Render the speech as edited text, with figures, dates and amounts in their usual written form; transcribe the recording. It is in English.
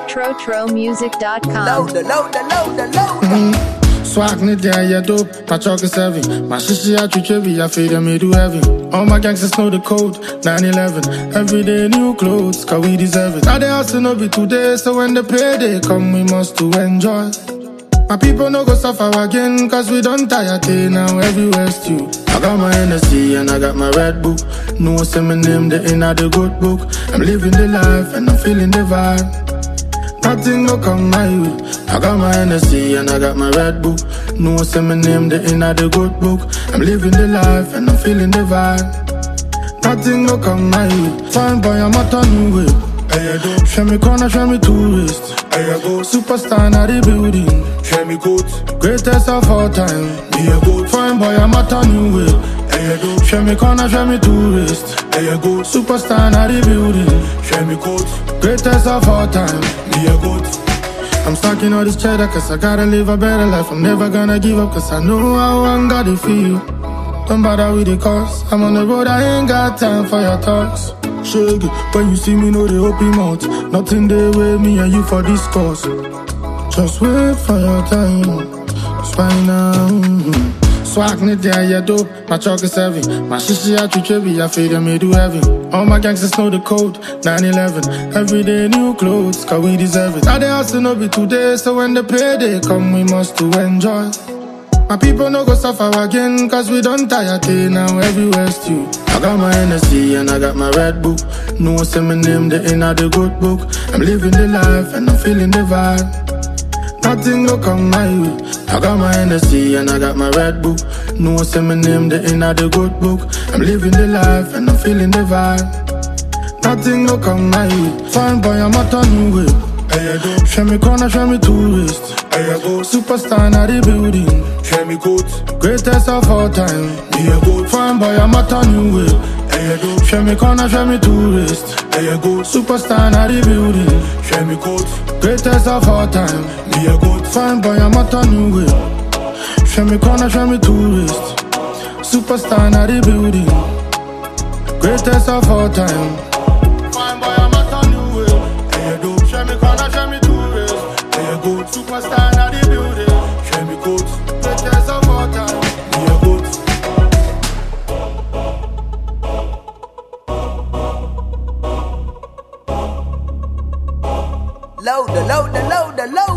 TroTroMusic.com. Swag ni there, yeah, dope. My chalk is heavy. My shishi I treat heavy. I fade them, do heavy. All my gangsters know the code. 9/11. Every day new clothes, cause we deserve it. Now they hustle no be today, so when the payday come, we must to enjoy. My people no go suffer again, cause we don't tire day now everywhere's you. I got my NSC and I got my Red Book. No say my name, the in the good book. I'm living the life and I'm feeling the vibe. Nothing go come my way. I got my NSC and I got my Red Book. No say my name, the in the good book. I'm living the life and I'm feeling the vibe. Nothing go come my way. Fine boy, I'm out on new way. Show me corner, show me tourist. Superstar in the building. Show me good. Greatest of all time. Me a good. Fine boy, I'm out on new way. Show me corner, show me tourist. Superstar in the building. Show me good. Greatest of all time. Me a good. I'm stuck in all this cheddar cause I gotta live a better life. I'm never gonna give up cause I know how I gotta feel. Don't bother with the cost. I'm on the road, I ain't got time for your talks. Shake it, when you see me know they open mouth. Nothing they weigh me and you for discourse. Just wait for your time. It's fine now. Swag ni there, yeah, dope. My chalk is heavy. My shishi I treat heavy. I fade them, do heavy. All my gangsters know the code. 9/11. Every day new clothes, cause we deserve it. Now they hustle no be today, so when the payday come, we must to enjoy. My people no go suffer again, cause we don't tire day now everywhere's you. I got my NSC and I got my Red Book. No say my name, the in the good book. I'm living the life and I'm feeling the vibe. Nothing go come my way. I got my NSC and I got my Red Book. No say my name, the in the good book. I'm living the life and I'm feeling the vibe. Nothing go come my way. Fine boy, I'm out on new way. Show me corner, show me tourist. Superstar in the building. Show me good. Greatest of all time. Me a good. Fine boy, I'm out on new way. Show me corner, show me tourist. Superstar in the building. Show me good. Greatest of all time. Me a good. Fine boy, I'm out on new way. Show me corner, show me tourist. Superstar in the building. Greatest of all time. Fine boy, I'm out on new way. Show me corner, show me tourist. Good. Superstar in the building. Show me good. Greatest of all time. Me a good. Load.